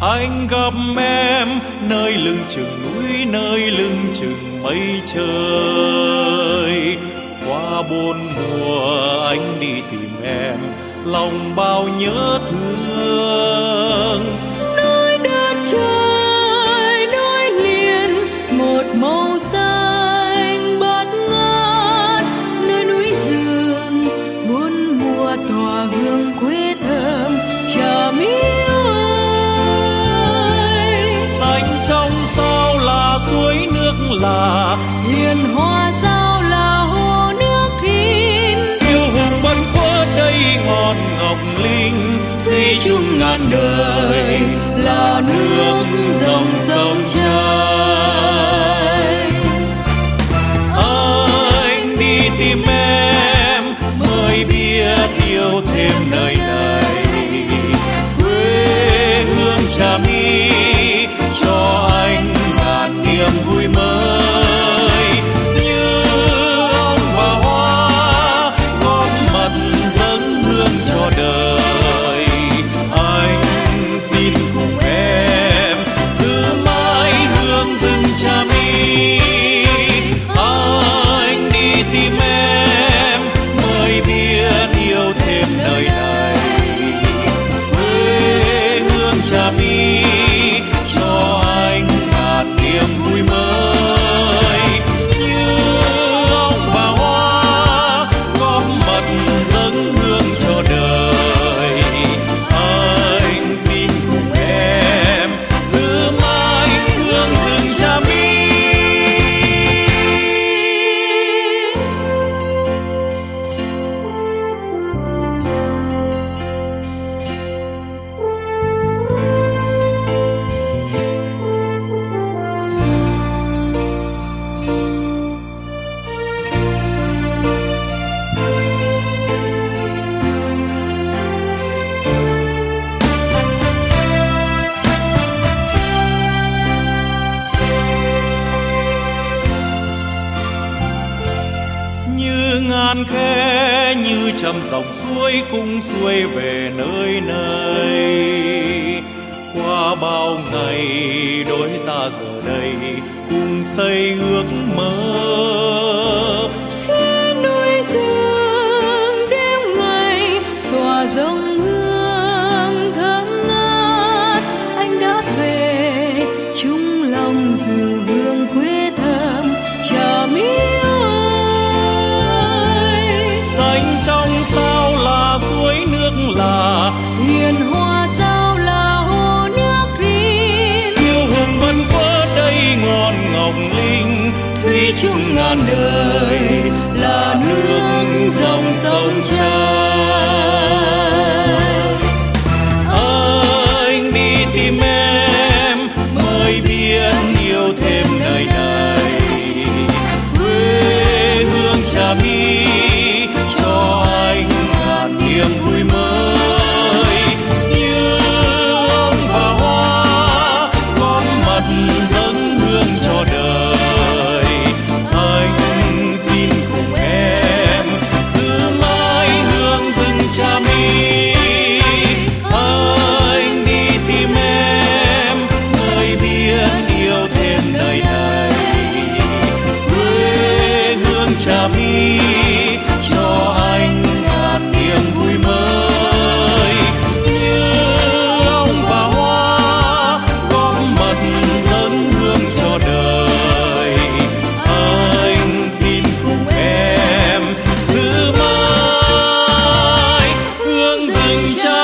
Anh gặp em nơi lưng chừng núi, nơi lưng chừng mây trời. Qua bốn mùa anh đi tìm em, lòng bao nhớ thương. Nơi đất trời nối liền một màu xanh bát ngát, nơi núi rừng bốn mùa tỏa hương quê thơm Trà My ơi. Xanh trong sao là suối nước là, hiền hoa sao là hồ nước in. kiêu hùng bần khuất đây ngọn ngọc linh, Thủy chung ngàn đời là nước dòng sông chảy. Anh đi tìm em mới biết yêu thêm nơi này. Quê hương Trà My cho anh ngàn niềm vui mới. Như ông và hoa góp mặt dâng hương cho đời. Anh xin cùng em giữ mãi hương rừng Trà My. Anh đi tìm em mới biết yêu thêm nơi này. Quê hương Trà My cho anh ngàn niềm vui mới. Như ông và hoa góp mặt dâng hương cho đời. Anh xin cùng em giữ mãi hương rừng Trà My. Như ngàn khe như trăm dòng suối cùng xuôi về nơi này. Qua bao ngày đôi ta giờ đây cùng xây ước mơ. Khi núi rừng đêm ngày tỏa dòng hương thơm ngát, anh đã về chung lòng giữ hương quê thơm Trà My ơi. Xanh trong sao là suối nước là, hiền hoa sao là hồ nước in. kiêu hùng vân vỡ đây ngọn ngọc linh. Thủy chung ngàn đời là nước dòng sông chảy. Anh đi tìm em mới biết yêu thêm nơi này. Quê hương Trà My cho anh ngàn niềm vui mới. Như ông và hoa góp mặt dâng hương cho đời. Anh xin cùng em giữ mãi hương rừng Trà My. Anh đi tìm em mới biết yêu thêm nơi này. Quê hương Trà My cho anh ngàn niềm vui mới. Như ông và hoa góp mặt dâng hương cho đời. Anh xin cùng em giữ mãi hương rừng Trà